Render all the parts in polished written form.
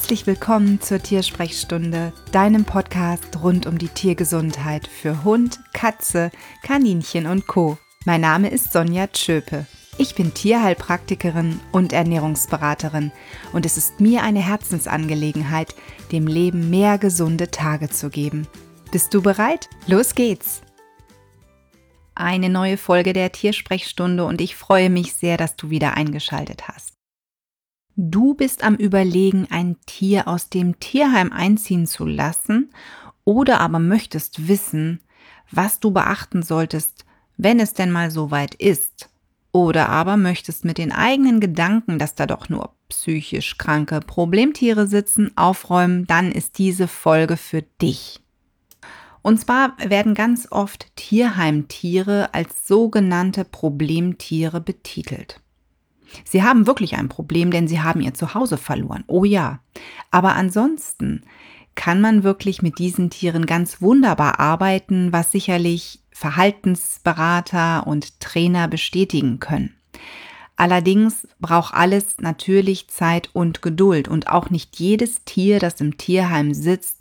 Herzlich willkommen zur Tiersprechstunde, deinem Podcast rund um die Tiergesundheit für Hund, Katze, Kaninchen und Co. Mein Name ist Sonja Tschöpe. Ich bin Tierheilpraktikerin und Ernährungsberaterin und es ist mir eine Herzensangelegenheit, dem Leben mehr gesunde Tage zu geben. Bist du bereit? Los geht's! Eine neue Folge der Tiersprechstunde und ich freue mich sehr, dass du wieder eingeschaltet hast. Du bist am Überlegen, ein Tier aus dem Tierheim einziehen zu lassen oder aber möchtest wissen, was du beachten solltest, wenn es denn mal so weit ist. Oder aber möchtest mit den eigenen Gedanken, dass da doch nur psychisch kranke Problemtiere sitzen, aufräumen, dann ist diese Folge für dich. Und zwar werden ganz oft Tierheimtiere als sogenannte Problemtiere betitelt. Sie haben wirklich ein Problem, denn sie haben ihr Zuhause verloren. Oh ja, aber ansonsten kann man wirklich mit diesen Tieren ganz wunderbar arbeiten, was sicherlich Verhaltensberater und Trainer bestätigen können. Allerdings braucht alles natürlich Zeit und Geduld und auch nicht jedes Tier, das im Tierheim sitzt,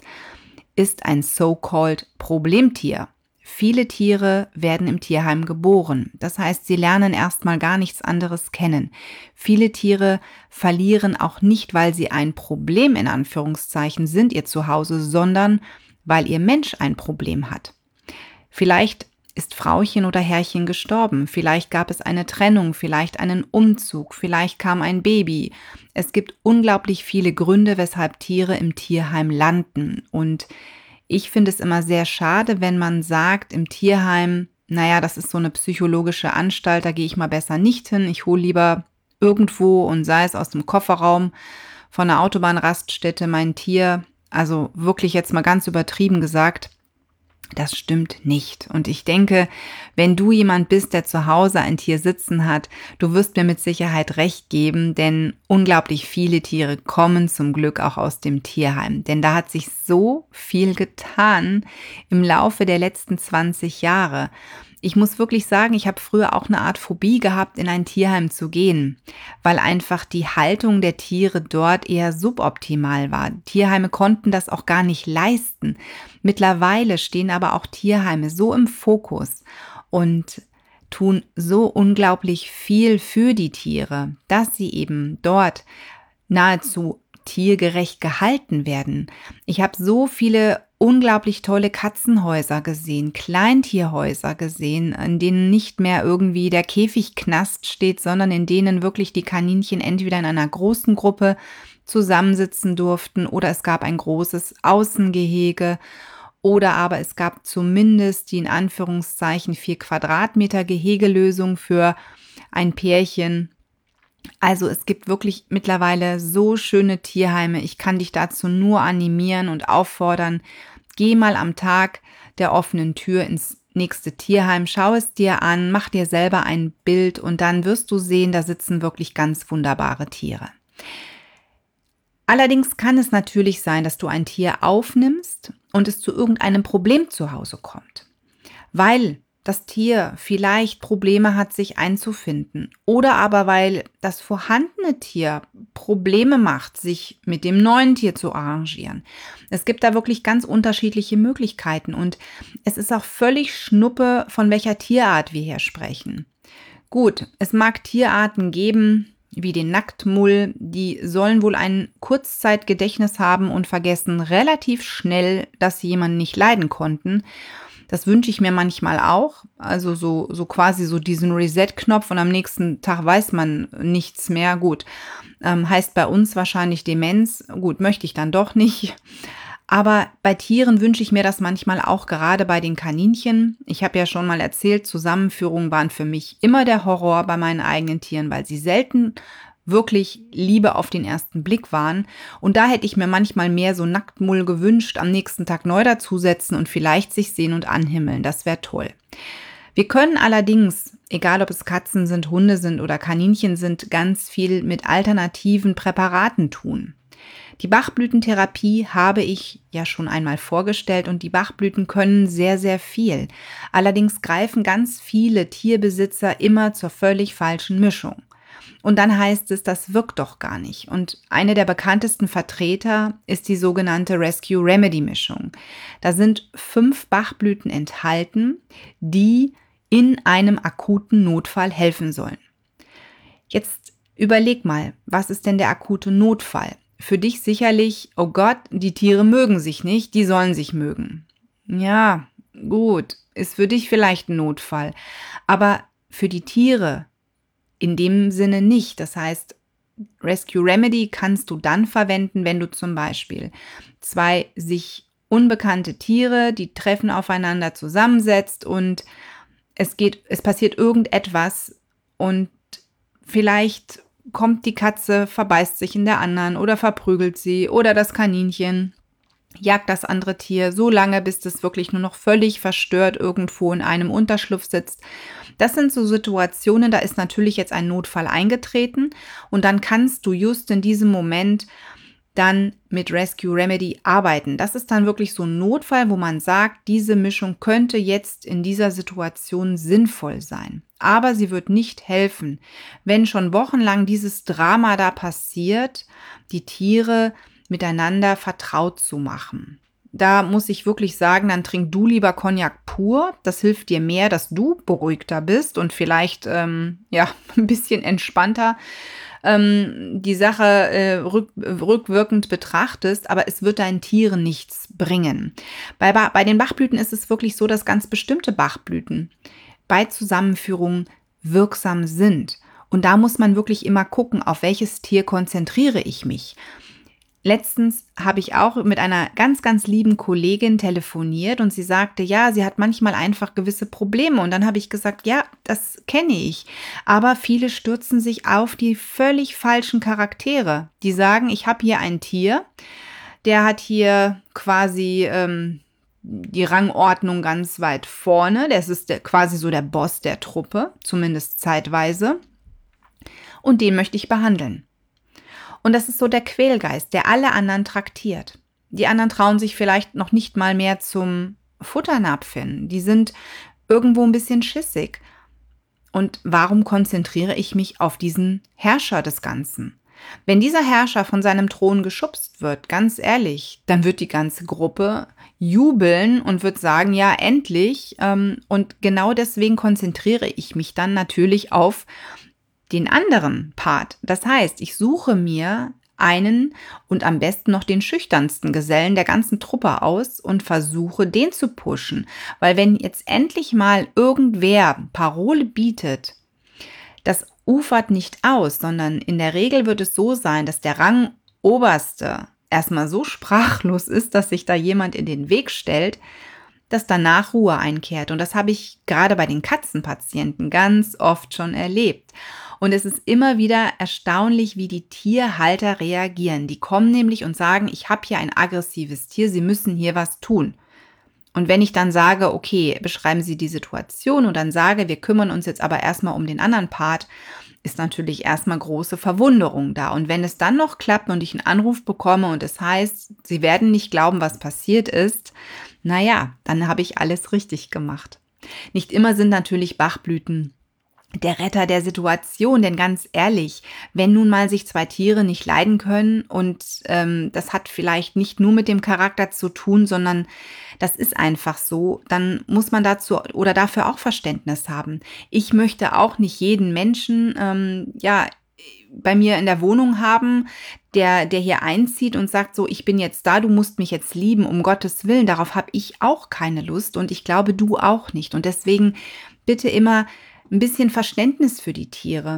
ist ein so-called Problemtier. Viele Tiere werden im Tierheim geboren. Das heißt, sie lernen erstmal gar nichts anderes kennen. Viele Tiere verlieren auch nicht, weil sie ein Problem in Anführungszeichen sind, ihr Zuhause, sondern weil ihr Mensch ein Problem hat. Vielleicht ist Frauchen oder Herrchen gestorben, vielleicht gab es eine Trennung, vielleicht einen Umzug, vielleicht kam ein Baby. Es gibt unglaublich viele Gründe, weshalb Tiere im Tierheim landen. Und ich finde es immer sehr schade, wenn man sagt im Tierheim, naja, das ist so eine psychologische Anstalt, da gehe ich mal besser nicht hin. Ich hole lieber irgendwo und sei es aus dem Kofferraum von einer Autobahnraststätte mein Tier. Also wirklich jetzt mal ganz übertrieben gesagt, das stimmt nicht. Und ich denke, wenn du jemand bist, der zu Hause ein Tier sitzen hat, du wirst mir mit Sicherheit recht geben, denn unglaublich viele Tiere kommen zum Glück auch aus dem Tierheim. Denn da hat sich so viel getan im Laufe der letzten 20 Jahre. Ich muss wirklich sagen, ich habe früher auch eine Art Phobie gehabt, in ein Tierheim zu gehen, weil einfach die Haltung der Tiere dort eher suboptimal war. Tierheime konnten das auch gar nicht leisten. Mittlerweile stehen aber auch Tierheime so im Fokus und tun so unglaublich viel für die Tiere, dass sie eben dort nahezu tiergerecht gehalten werden. Ich habe so viele unglaublich tolle Katzenhäuser gesehen, Kleintierhäuser gesehen, in denen nicht mehr irgendwie der Käfigknast steht, sondern in denen wirklich die Kaninchen entweder in einer großen Gruppe zusammensitzen durften oder es gab ein großes Außengehege oder aber es gab zumindest die in Anführungszeichen 4 Quadratmeter Gehegelösung für ein Pärchen. Also es gibt wirklich mittlerweile so schöne Tierheime. Ich kann dich dazu nur animieren und auffordern, geh mal am Tag der offenen Tür ins nächste Tierheim, schau es dir an, mach dir selber ein Bild und dann wirst du sehen, da sitzen wirklich ganz wunderbare Tiere. Allerdings kann es natürlich sein, dass du ein Tier aufnimmst und es zu irgendeinem Problem zu Hause kommt, weil das Tier vielleicht Probleme hat, sich einzufinden oder aber weil das vorhandene Tier Probleme macht, sich mit dem neuen Tier zu arrangieren. Es gibt da wirklich ganz unterschiedliche Möglichkeiten und es ist auch völlig Schnuppe, von welcher Tierart wir hier sprechen. Gut, es mag Tierarten geben, wie den Nacktmull, die sollen wohl ein Kurzzeitgedächtnis haben und vergessen relativ schnell, dass sie jemanden nicht leiden konnten. Das wünsche ich mir manchmal auch, also so quasi so diesen Reset-Knopf und am nächsten Tag weiß man nichts mehr. Gut, heißt bei uns wahrscheinlich Demenz. Gut, möchte ich dann doch nicht. Aber bei Tieren wünsche ich mir das manchmal auch, gerade bei den Kaninchen. Ich habe ja schon mal erzählt, Zusammenführungen waren für mich immer der Horror bei meinen eigenen Tieren, weil sie selten wirklich Liebe auf den ersten Blick waren. Und da hätte ich mir manchmal mehr so Nacktmull gewünscht, am nächsten Tag neu dazusetzen und vielleicht sich sehen und anhimmeln. Das wäre toll. Wir können allerdings, egal ob es Katzen sind, Hunde sind oder Kaninchen sind, ganz viel mit alternativen Präparaten tun. Die Bachblütentherapie habe ich ja schon einmal vorgestellt und die Bachblüten können sehr, sehr viel. Allerdings greifen ganz viele Tierbesitzer immer zur völlig falschen Mischung. Und dann heißt es, das wirkt doch gar nicht. Und eine der bekanntesten Vertreter ist die sogenannte Rescue-Remedy-Mischung. Da sind 5 Bachblüten enthalten, die in einem akuten Notfall helfen sollen. Jetzt überleg mal, was ist denn der akute Notfall? Für dich sicherlich, oh Gott, die Tiere mögen sich nicht, die sollen sich mögen. Ja, gut, ist für dich vielleicht ein Notfall, aber für die Tiere in dem Sinne nicht. Das heißt, Rescue Remedy kannst du dann verwenden, wenn du zum Beispiel 2 sich unbekannte Tiere, die treffen aufeinander, zusammensetzt und es passiert irgendetwas und vielleicht kommt die Katze, verbeißt sich in der anderen oder verprügelt sie oder das Kaninchen jagt das andere Tier so lange, bis es wirklich nur noch völlig verstört irgendwo in einem Unterschlupf sitzt. Das sind so Situationen, da ist natürlich jetzt ein Notfall eingetreten und dann kannst du just in diesem Moment dann mit Rescue Remedy arbeiten. Das ist dann wirklich so ein Notfall, wo man sagt, diese Mischung könnte jetzt in dieser Situation sinnvoll sein. Aber sie wird nicht helfen, wenn schon wochenlang dieses Drama da passiert, die Tiere miteinander vertraut zu machen. Da muss ich wirklich sagen, dann trink du lieber Cognac pur. Das hilft dir mehr, dass du beruhigter bist und vielleicht ein bisschen entspannter die Sache rückwirkend betrachtest, aber es wird deinen Tieren nichts bringen. Bei den Bachblüten ist es wirklich so, dass ganz bestimmte Bachblüten bei Zusammenführung wirksam sind. Und da muss man wirklich immer gucken, auf welches Tier konzentriere ich mich. Letztens habe ich auch mit einer ganz, ganz lieben Kollegin telefoniert und sie sagte, ja, sie hat manchmal einfach gewisse Probleme. Und dann habe ich gesagt, ja, das kenne ich. Aber viele stürzen sich auf die völlig falschen Charaktere. Die sagen, ich habe hier ein Tier, der hat hier quasi die Rangordnung ganz weit vorne. Das ist quasi so der Boss der Truppe, zumindest zeitweise. Und den möchte ich behandeln. Und das ist so der Quälgeist, der alle anderen traktiert. Die anderen trauen sich vielleicht noch nicht mal mehr zum Futternapf hin. Die sind irgendwo ein bisschen schissig. Und warum konzentriere ich mich auf diesen Herrscher des Ganzen? Wenn dieser Herrscher von seinem Thron geschubst wird, ganz ehrlich, dann wird die ganze Gruppe jubeln und wird sagen, ja, endlich. Und genau deswegen konzentriere ich mich dann natürlich auf den anderen Part. Das heißt, ich suche mir einen und am besten noch den schüchternsten Gesellen der ganzen Truppe aus und versuche, den zu pushen. Weil wenn jetzt endlich mal irgendwer Parole bietet, das ufert nicht aus, sondern in der Regel wird es so sein, dass der Rangoberste erstmal so sprachlos ist, dass sich da jemand in den Weg stellt, dass danach Ruhe einkehrt. Und das habe ich gerade bei den Katzenpatienten ganz oft schon erlebt. Und es ist immer wieder erstaunlich, wie die Tierhalter reagieren. Die kommen nämlich und sagen, ich habe hier ein aggressives Tier, Sie müssen hier was tun. Und wenn ich dann sage, okay, beschreiben Sie die Situation und dann sage, wir kümmern uns jetzt aber erstmal um den anderen Part, ist natürlich erstmal große Verwunderung da. Und wenn es dann noch klappt und ich einen Anruf bekomme und es heißt, Sie werden nicht glauben, was passiert ist, naja, dann habe ich alles richtig gemacht. Nicht immer sind natürlich Bachblüten der Retter der Situation, denn ganz ehrlich, wenn nun mal sich 2 Tiere nicht leiden können und das hat vielleicht nicht nur mit dem Charakter zu tun, sondern das ist einfach so, dann muss man dazu oder dafür auch Verständnis haben. Ich möchte auch nicht jeden Menschen bei mir in der Wohnung haben, der hier einzieht und sagt so, ich bin jetzt da, du musst mich jetzt lieben, um Gottes Willen. Darauf habe ich auch keine Lust und ich glaube, du auch nicht. Und deswegen bitte immer ein bisschen Verständnis für die Tiere.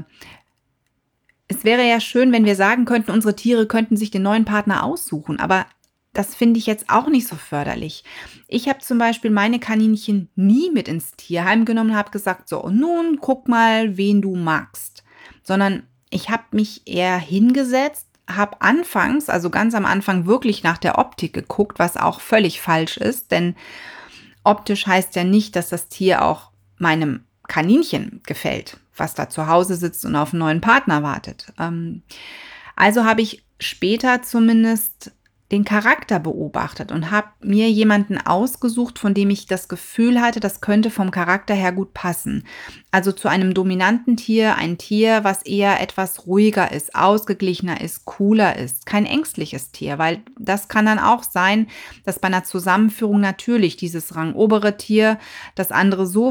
Es wäre ja schön, wenn wir sagen könnten, unsere Tiere könnten sich den neuen Partner aussuchen, aber das finde ich jetzt auch nicht so förderlich. Ich habe zum Beispiel meine Kaninchen nie mit ins Tierheim genommen und habe gesagt, so, nun guck mal, wen du magst. Sondern ich habe mich eher hingesetzt, habe anfangs, also ganz am Anfang wirklich nach der Optik geguckt, was auch völlig falsch ist, denn optisch heißt ja nicht, dass das Tier auch meinem Kaninchen gefällt, was da zu Hause sitzt und auf einen neuen Partner wartet. Also habe ich später zumindest den Charakter beobachtet und habe mir jemanden ausgesucht, von dem ich das Gefühl hatte, das könnte vom Charakter her gut passen. Also zu einem dominanten Tier, ein Tier, was eher etwas ruhiger ist, ausgeglichener ist, cooler ist. Kein ängstliches Tier, weil das kann dann auch sein, dass bei einer Zusammenführung natürlich dieses rangobere Tier das andere so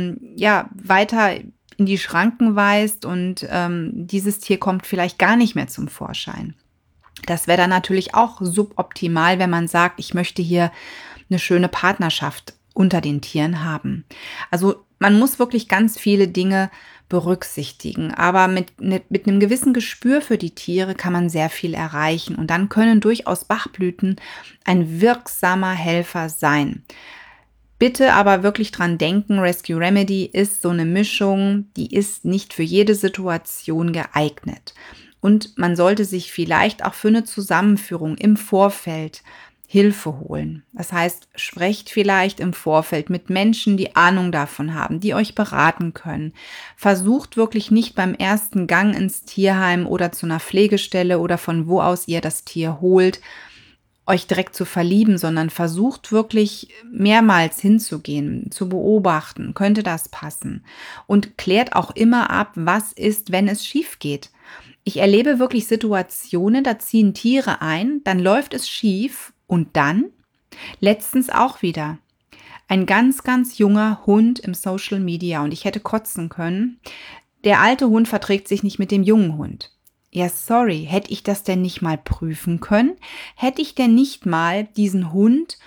weiter in die Schranken weist und dieses Tier kommt vielleicht gar nicht mehr zum Vorschein. Das wäre dann natürlich auch suboptimal, wenn man sagt, ich möchte hier eine schöne Partnerschaft unter den Tieren haben. Also man muss wirklich ganz viele Dinge berücksichtigen, aber mit einem gewissen Gespür für die Tiere kann man sehr viel erreichen und dann können durchaus Bachblüten ein wirksamer Helfer sein. Bitte aber wirklich dran denken, Rescue Remedy ist so eine Mischung, die ist nicht für jede Situation geeignet. Und man sollte sich vielleicht auch für eine Zusammenführung im Vorfeld Hilfe holen. Das heißt, sprecht vielleicht im Vorfeld mit Menschen, die Ahnung davon haben, die euch beraten können. Versucht wirklich nicht beim ersten Gang ins Tierheim oder zu einer Pflegestelle oder von wo aus ihr das Tier holt, euch direkt zu verlieben, sondern versucht wirklich mehrmals hinzugehen, zu beobachten, könnte das passen? Und klärt auch immer ab, was ist, wenn es schief geht. Ich erlebe wirklich Situationen, da ziehen Tiere ein, dann läuft es schief und dann, letztens auch wieder, ein ganz, ganz junger Hund im Social Media und ich hätte kotzen können. Der alte Hund verträgt sich nicht mit dem jungen Hund. Ja, sorry, hätte ich das denn nicht mal prüfen können? Hätte ich denn nicht mal diesen Hund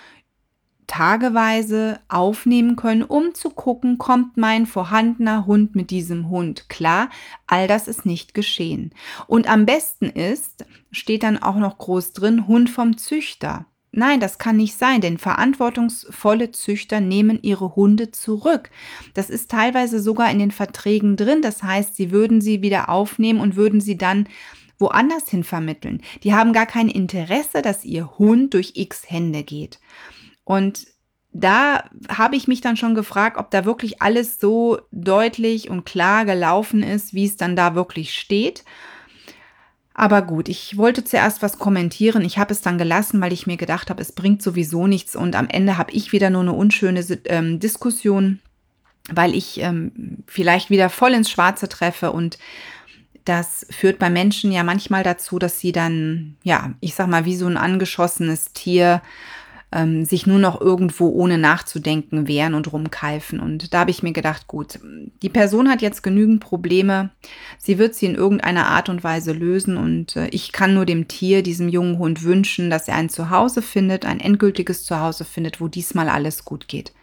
tageweise aufnehmen können, um zu gucken, kommt mein vorhandener Hund mit diesem Hund klar? All das ist nicht geschehen. Und am besten ist, steht dann auch noch groß drin, Hund vom Züchter. Nein, das kann nicht sein, denn verantwortungsvolle Züchter nehmen ihre Hunde zurück. Das ist teilweise sogar in den Verträgen drin. Das heißt, sie würden sie wieder aufnehmen und würden sie dann woanders hin vermitteln. Die haben gar kein Interesse, dass ihr Hund durch x Hände geht. Und da habe ich mich dann schon gefragt, ob da wirklich alles so deutlich und klar gelaufen ist, wie es dann da wirklich steht. Aber gut, ich wollte zuerst was kommentieren. Ich habe es dann gelassen, weil ich mir gedacht habe, es bringt sowieso nichts. Und am Ende habe ich wieder nur eine unschöne Diskussion, weil ich vielleicht wieder voll ins Schwarze treffe. Und das führt bei Menschen ja manchmal dazu, dass sie dann, ja, ich sag mal, wie so ein angeschossenes Tier sich nur noch irgendwo ohne nachzudenken wehren und rumkeifen. Und da habe ich mir gedacht, gut, die Person hat jetzt genügend Probleme. Sie wird sie in irgendeiner Art und Weise lösen. Und ich kann nur dem Tier, diesem jungen Hund wünschen, dass er ein Zuhause findet, ein endgültiges Zuhause findet, wo diesmal alles gut geht.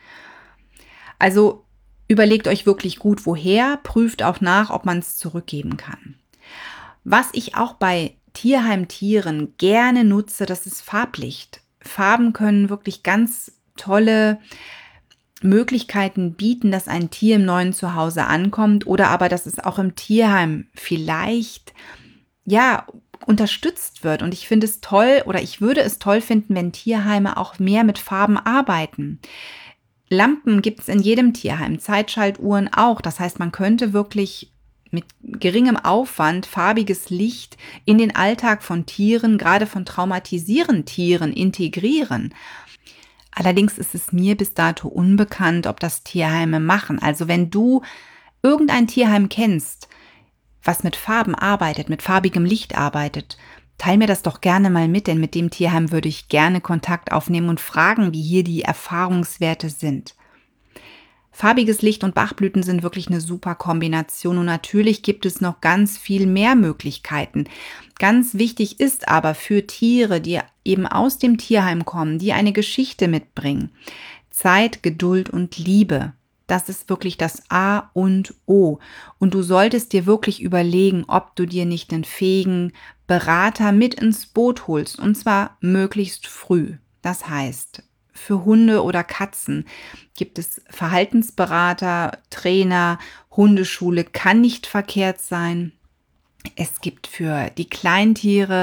Also überlegt euch wirklich gut, woher, prüft auch nach, ob man es zurückgeben kann. Was ich auch bei Tierheimtieren gerne nutze, das ist Farblicht. Farben können wirklich ganz tolle Möglichkeiten bieten, dass ein Tier im neuen Zuhause ankommt oder aber, dass es auch im Tierheim vielleicht, ja, unterstützt wird. Und ich finde es toll oder ich würde es toll finden, wenn Tierheime auch mehr mit Farben arbeiten. Lampen gibt es in jedem Tierheim, Zeitschaltuhren auch. Das heißt, man könnte wirklich mit geringem Aufwand farbiges Licht in den Alltag von Tieren, gerade von traumatisierenden Tieren, integrieren. Allerdings ist es mir bis dato unbekannt, ob das Tierheime machen. Also wenn du irgendein Tierheim kennst, was mit Farben arbeitet, mit farbigem Licht arbeitet, teil mir das doch gerne mal mit, denn mit dem Tierheim würde ich gerne Kontakt aufnehmen und fragen, wie hier die Erfahrungswerte sind. Farbiges Licht und Bachblüten sind wirklich eine super Kombination und natürlich gibt es noch ganz viel mehr Möglichkeiten. Ganz wichtig ist aber für Tiere, die eben aus dem Tierheim kommen, die eine Geschichte mitbringen, Zeit, Geduld und Liebe. Das ist wirklich das A und O. Und du solltest dir wirklich überlegen, ob du dir nicht einen fähigen Berater mit ins Boot holst und zwar möglichst früh. Das heißt, für Hunde oder Katzen gibt es Verhaltensberater, Trainer, Hundeschule kann nicht verkehrt sein. Es gibt für die Kleintiere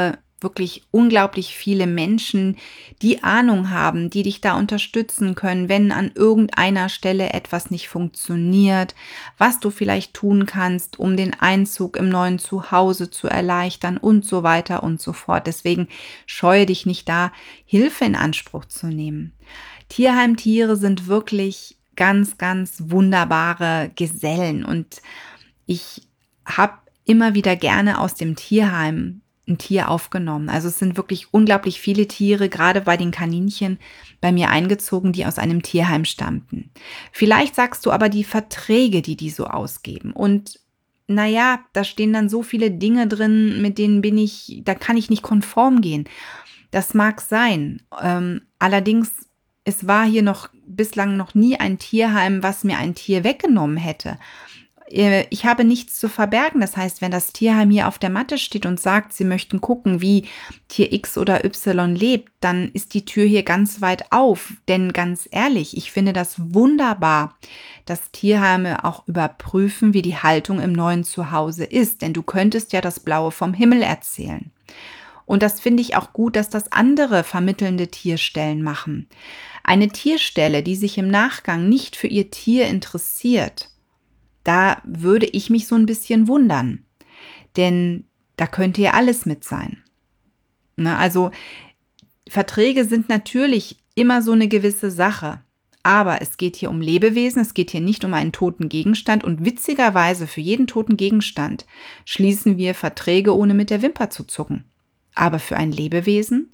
wirklich unglaublich viele Menschen, die Ahnung haben, die dich da unterstützen können, wenn an irgendeiner Stelle etwas nicht funktioniert, was du vielleicht tun kannst, um den Einzug im neuen Zuhause zu erleichtern und so weiter und so fort. Deswegen scheue dich nicht da, Hilfe in Anspruch zu nehmen. Tierheimtiere sind wirklich ganz, ganz wunderbare Gesellen und ich habe immer wieder gerne aus dem Tierheim ein Tier aufgenommen. Also es sind wirklich unglaublich viele Tiere, gerade bei den Kaninchen, bei mir eingezogen, die aus einem Tierheim stammten. Vielleicht sagst du aber die Verträge, die so ausgeben. Und naja, da stehen dann so viele Dinge drin, mit denen da kann ich nicht konform gehen. Das mag sein. Allerdings, es war hier bislang noch nie ein Tierheim, was mir ein Tier weggenommen hätte. Ich habe nichts zu verbergen. Das heißt, wenn das Tierheim hier auf der Matte steht und sagt, sie möchten gucken, wie Tier X oder Y lebt, dann ist die Tür hier ganz weit auf. Denn ganz ehrlich, ich finde das wunderbar, dass Tierheime auch überprüfen, wie die Haltung im neuen Zuhause ist. Denn du könntest ja das Blaue vom Himmel erzählen. Und das finde ich auch gut, dass das andere vermittelnde Tierstellen machen. Eine Tierstelle, die sich im Nachgang nicht für ihr Tier interessiert, da würde ich mich so ein bisschen wundern, denn da könnte ja alles mit sein. Also Verträge sind natürlich immer so eine gewisse Sache, aber es geht hier um Lebewesen, es geht hier nicht um einen toten Gegenstand und witzigerweise für jeden toten Gegenstand schließen wir Verträge, ohne mit der Wimper zu zucken. Aber für ein Lebewesen,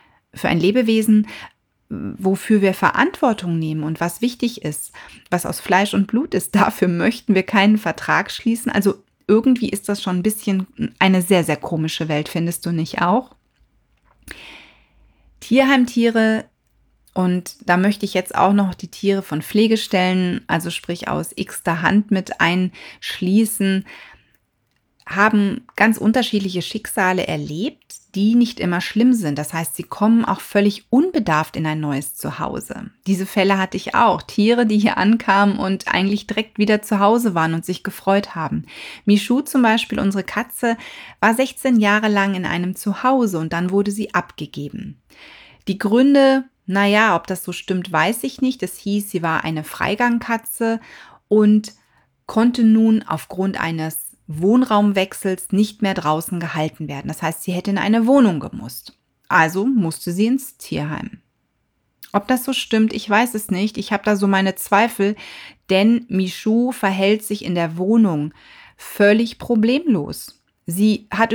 wofür wir Verantwortung nehmen und was wichtig ist, was aus Fleisch und Blut ist, dafür möchten wir keinen Vertrag schließen. Also irgendwie ist das schon ein bisschen eine sehr, sehr komische Welt, findest du nicht auch? Tierheimtiere, und da möchte ich jetzt auch noch die Tiere von Pflegestellen, also sprich aus x-ter Hand mit einschließen, haben ganz unterschiedliche Schicksale erlebt, die nicht immer schlimm sind. Das heißt, sie kommen auch völlig unbedarft in ein neues Zuhause. Diese Fälle hatte ich auch. Tiere, die hier ankamen und eigentlich direkt wieder zu Hause waren und sich gefreut haben. Michou zum Beispiel, unsere Katze, war 16 Jahre lang in einem Zuhause und dann wurde sie abgegeben. Die Gründe, ob das so stimmt, weiß ich nicht. Es hieß, sie war eine Freigangkatze und konnte nun aufgrund eines Wohnraumwechsels nicht mehr draußen gehalten werden. Das heißt, sie hätte in eine Wohnung gemusst. Also musste sie ins Tierheim. Ob das so stimmt, ich weiß es nicht. Ich habe da so meine Zweifel, denn Michou verhält sich in der Wohnung völlig problemlos. Sie hat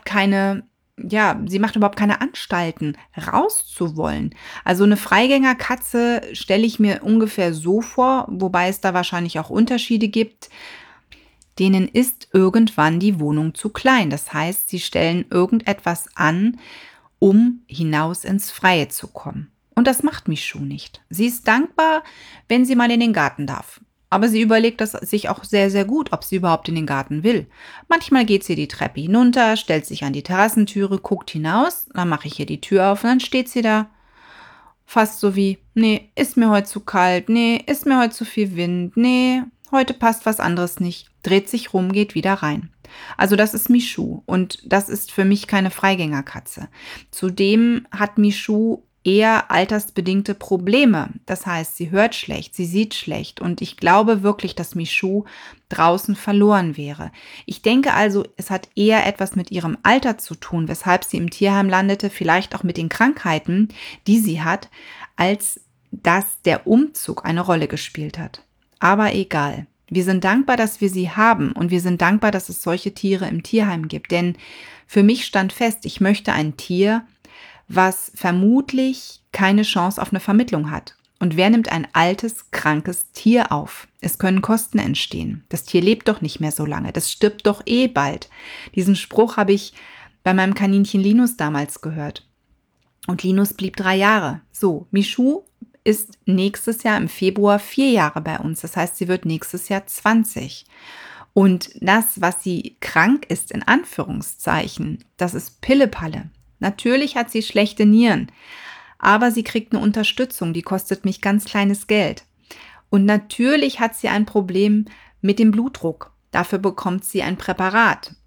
sie macht überhaupt keine Anstalten, rauszuwollen. Also eine Freigängerkatze stelle ich mir ungefähr so vor, wobei es da wahrscheinlich auch Unterschiede gibt. Denen ist irgendwann die Wohnung zu klein. Das heißt, sie stellen irgendetwas an, um hinaus ins Freie zu kommen. Und das macht Michou nicht. Sie ist dankbar, wenn sie mal in den Garten darf. Aber sie überlegt das sich auch sehr, sehr gut, ob sie überhaupt in den Garten will. Manchmal geht sie die Treppe hinunter, stellt sich an die Terrassentüre, guckt hinaus, dann mache ich hier die Tür auf und dann steht sie da. Fast so wie, nee, ist mir heute zu kalt, nee, ist mir heute zu viel Wind, nee, heute passt was anderes nicht. Dreht sich rum, geht wieder rein. Also das ist Michou und das ist für mich keine Freigängerkatze. Zudem hat Michou eher altersbedingte Probleme. Das heißt, sie hört schlecht, sie sieht schlecht und ich glaube wirklich, dass Michou draußen verloren wäre. Ich denke also, es hat eher etwas mit ihrem Alter zu tun, weshalb sie im Tierheim landete, vielleicht auch mit den Krankheiten, die sie hat, als dass der Umzug eine Rolle gespielt hat. Aber egal. Wir sind dankbar, dass wir sie haben und wir sind dankbar, dass es solche Tiere im Tierheim gibt. Denn für mich stand fest, ich möchte ein Tier, was vermutlich keine Chance auf eine Vermittlung hat. Und wer nimmt ein altes, krankes Tier auf? Es können Kosten entstehen. Das Tier lebt doch nicht mehr so lange. Das stirbt doch eh bald. Diesen Spruch habe ich bei meinem Kaninchen Linus damals gehört. Und Linus blieb 3 Jahre. So, Michou ist nächstes Jahr im Februar 4 Jahre bei uns. Das heißt, sie wird nächstes Jahr 20. Und das, was sie krank ist, in Anführungszeichen, das ist Pillepalle. Natürlich hat sie schlechte Nieren, aber sie kriegt eine Unterstützung, die kostet mich ganz kleines Geld. Und natürlich hat sie ein Problem mit dem Blutdruck. Dafür bekommt sie ein Präparat.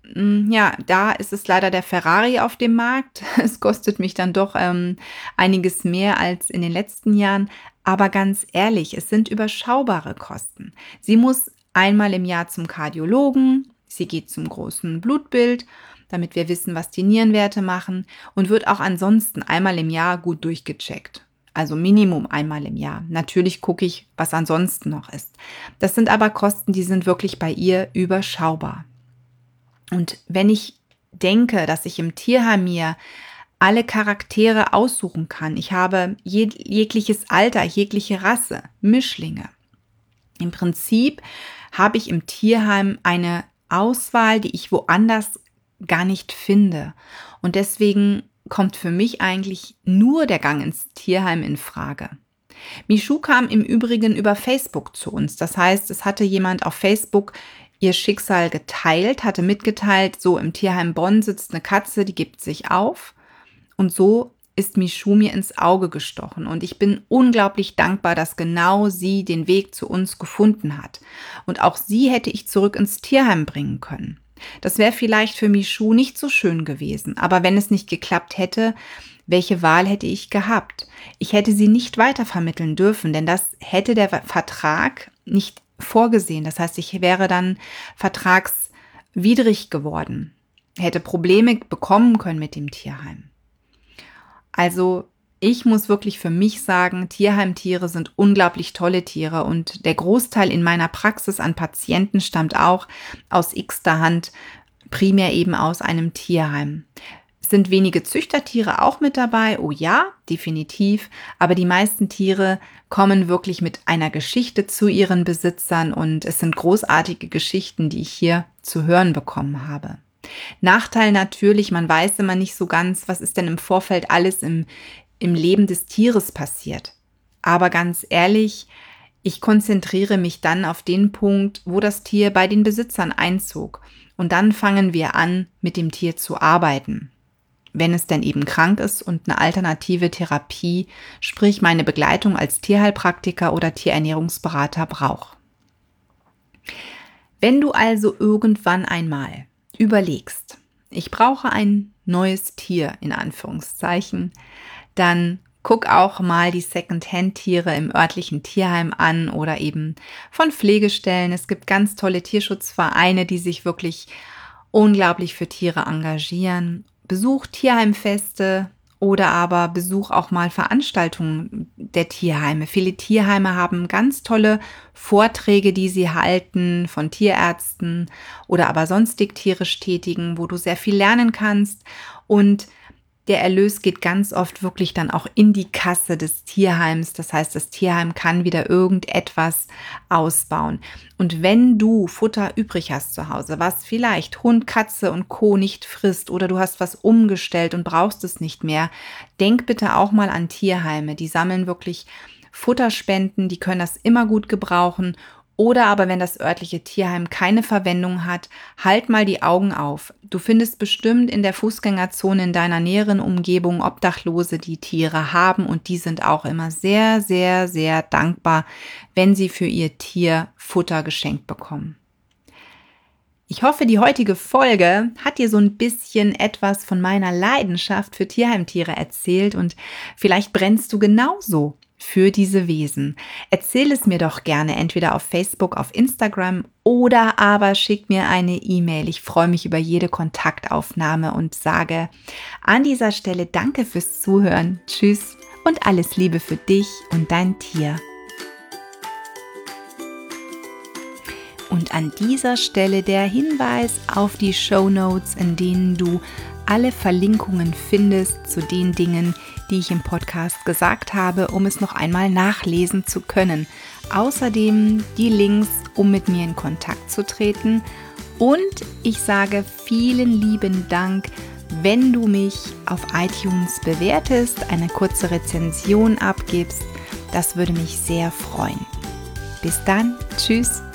da ist es leider der Ferrari auf dem Markt. Es kostet mich dann doch einiges mehr als in den letzten Jahren. Aber ganz ehrlich, es sind überschaubare Kosten. Sie muss einmal im Jahr zum Kardiologen, sie geht zum großen Blutbild, damit wir wissen, was die Nierenwerte machen, und wird auch ansonsten einmal im Jahr gut durchgecheckt. Also Minimum einmal im Jahr. Natürlich gucke ich, was ansonsten noch ist. Das sind aber Kosten, die sind wirklich bei ihr überschaubar. Und wenn ich denke, dass ich im Tierheim mir alle Charaktere aussuchen kann, ich habe jegliches Alter, jegliche Rasse, Mischlinge. Im Prinzip habe ich im Tierheim eine Auswahl, die ich woanders gar nicht finde. Und deswegen kommt für mich eigentlich nur der Gang ins Tierheim in Frage. Michou kam im Übrigen über Facebook zu uns. Das heißt, es hatte jemand auf Facebook ihr Schicksal geteilt, hatte mitgeteilt, so im Tierheim Bonn sitzt eine Katze, die gibt sich auf. Und so ist Michou mir ins Auge gestochen. Und ich bin unglaublich dankbar, dass genau sie den Weg zu uns gefunden hat. Und auch sie hätte ich zurück ins Tierheim bringen können. Das wäre vielleicht für Michou nicht so schön gewesen. Aber wenn es nicht geklappt hätte, welche Wahl hätte ich gehabt? Ich hätte sie nicht weitervermitteln dürfen, denn das hätte der Vertrag nicht vorgesehen. Das heißt, ich wäre dann vertragswidrig geworden, hätte Probleme bekommen können mit dem Tierheim. Also ich muss wirklich für mich sagen, Tierheimtiere sind unglaublich tolle Tiere und der Großteil in meiner Praxis an Patienten stammt auch aus x-ter Hand, primär eben aus einem Tierheim. Es sind wenige Züchtertiere auch mit dabei, oh ja, definitiv, aber die meisten Tiere kommen wirklich mit einer Geschichte zu ihren Besitzern und es sind großartige Geschichten, die ich hier zu hören bekommen habe. Nachteil natürlich, man weiß immer nicht so ganz, was ist denn im Vorfeld alles im Leben des Tieres passiert. Aber ganz ehrlich, ich konzentriere mich dann auf den Punkt, wo das Tier bei den Besitzern einzog. Und dann fangen wir an, mit dem Tier zu arbeiten. Wenn es denn eben krank ist und eine alternative Therapie, sprich meine Begleitung als Tierheilpraktiker oder Tierernährungsberater braucht. Wenn du also irgendwann einmal überlegst, ich brauche ein neues Tier, in Anführungszeichen, dann guck auch mal die Second-Hand-Tiere im örtlichen Tierheim an oder eben von Pflegestellen. Es gibt ganz tolle Tierschutzvereine, die sich wirklich unglaublich für Tiere engagieren. Besuch Tierheimfeste oder aber besuch auch mal Veranstaltungen der Tierheime. Viele Tierheime haben ganz tolle Vorträge, die sie halten von Tierärzten oder aber sonstig tierisch Tätigen, wo du sehr viel lernen kannst und der Erlös geht ganz oft wirklich dann auch in die Kasse des Tierheims. Das heißt, das Tierheim kann wieder irgendetwas ausbauen. Und wenn du Futter übrig hast zu Hause, was vielleicht Hund, Katze und Co. nicht frisst oder du hast was umgestellt und brauchst es nicht mehr, denk bitte auch mal an Tierheime. Die sammeln wirklich Futterspenden, die können das immer gut gebrauchen. Oder aber wenn das örtliche Tierheim keine Verwendung hat, halt mal die Augen auf. Du findest bestimmt in der Fußgängerzone in deiner näheren Umgebung Obdachlose, die Tiere haben und die sind auch immer sehr, sehr, sehr dankbar, wenn sie für ihr Tier Futter geschenkt bekommen. Ich hoffe, die heutige Folge hat dir so ein bisschen etwas von meiner Leidenschaft für Tierheimtiere erzählt und vielleicht brennst du genauso für diese Wesen. Erzähl es mir doch gerne entweder auf Facebook, auf Instagram oder aber schick mir eine E-Mail. Ich freue mich über jede Kontaktaufnahme und sage an dieser Stelle danke fürs Zuhören. Tschüss und alles Liebe für dich und dein Tier. Und an dieser Stelle der Hinweis auf die Shownotes, in denen du alle Verlinkungen findest zu den Dingen, die ich im Podcast gesagt habe, um es noch einmal nachlesen zu können. Außerdem die Links, um mit mir in Kontakt zu treten. Und ich sage vielen lieben Dank, wenn du mich auf iTunes bewertest, eine kurze Rezension abgibst. Das würde mich sehr freuen. Bis dann, tschüss.